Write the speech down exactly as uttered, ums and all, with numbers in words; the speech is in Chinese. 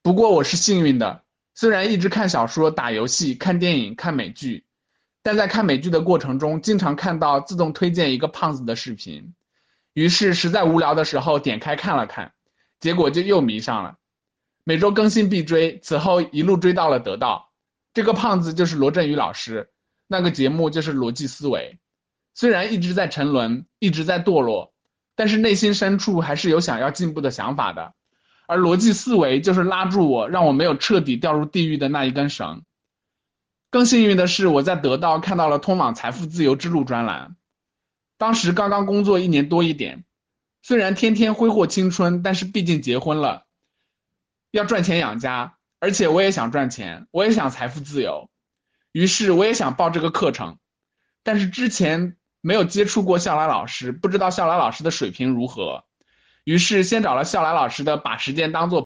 不过我是幸运的，虽然一直看小说、打游戏、看电影、看美剧，但在看美剧的过程中，经常看到自动推荐一个胖子的视频，于是实在无聊的时候点开看了看，结果就又迷上了。每周更新必追，此后一路追到了得到。这个胖子就是罗振宇老师，那个节目就是逻辑思维。虽然一直在沉沦，一直在堕落，但是内心深处还是有想要进步的想法的。而逻辑思维就是拉住我，让我没有彻底掉入地狱的那一根绳。更幸运的是，我在得到看到了通往财富自由之路专栏。当时刚刚工作一年多一点，虽然天天挥霍青春，但是毕竟结婚了，要赚钱养家，而且我也想赚钱，我也想财富自由，于是我也想报这个课程。但是之前没有接触过笑来老师，不知道笑来老师的水平如何，于是先找了笑来老师的把时间当做